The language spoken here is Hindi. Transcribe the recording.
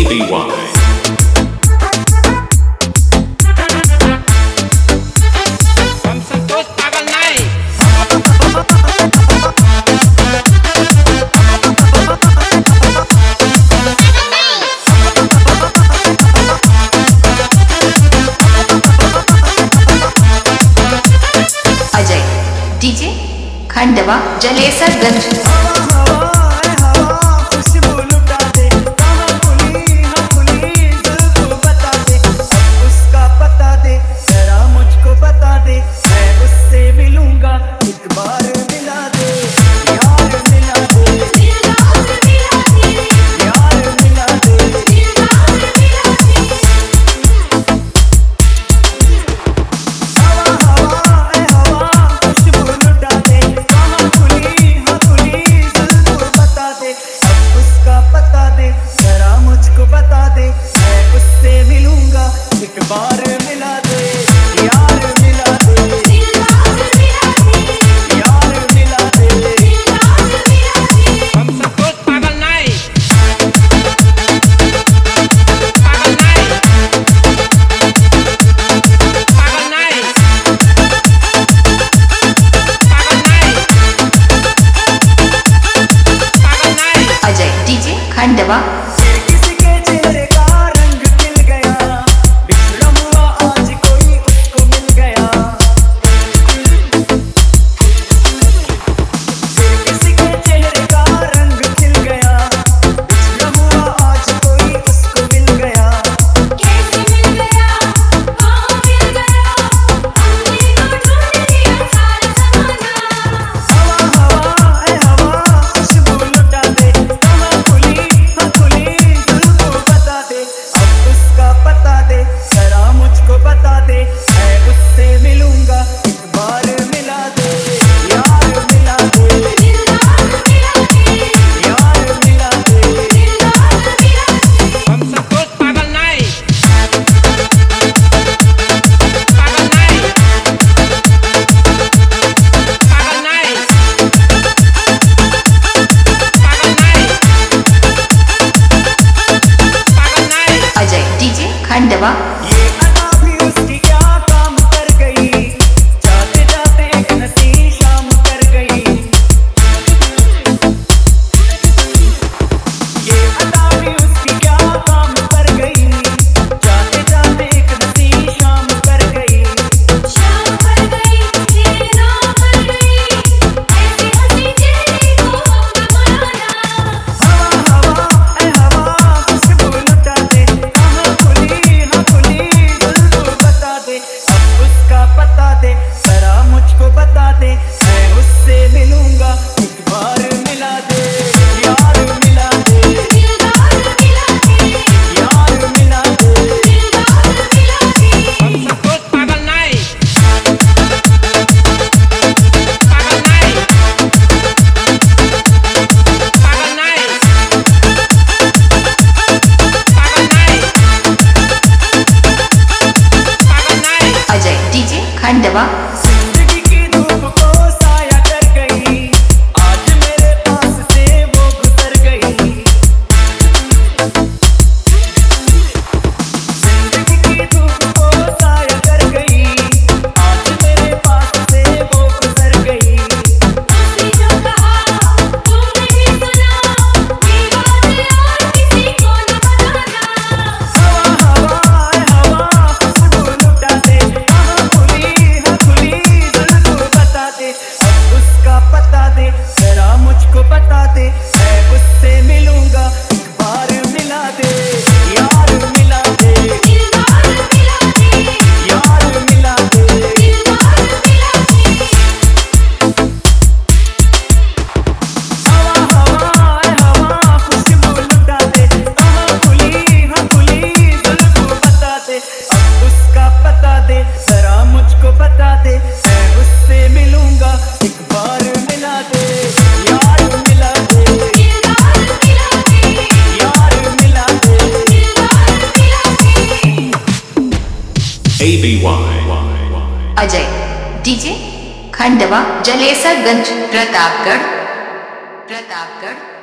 डीजे खंडवा जलेसरगंज। खंडवा खंडवा खंडवा जिंदगी की धूप को साया कर गई, आज मेरे पास से वो गुजर गई। जिंदगी की धूप को साया कर गई, आज मेरे पास से वो गुजर गई। तुमने जो कहा तुमने भी सुना, ये बात और किसी को न बताना। हवा हवा हवा खुशबू लुटा दे, अब उसका पता दे, जरा मुझको बता दे, मैं उससे मिलूंगा, एक बार मिला दे, यार मिला दे, दिलदार मिला दे, यार मिला दे, दिलदार मिला दे। हवा हवा हवा खुशबू लुटा दे, हाँ खुली जुल्फ़ बता दे, अब उसका पता दे, जरा मुझको बता दे, मैं उससे मिलूंगा, एक बार मिला दे, यार मिला दे, दिलदार मिला दे, यार मिला दे। दिलदार मिला दे। अजय डीजे खंडवा जलेसरगंज प्रतापगढ़।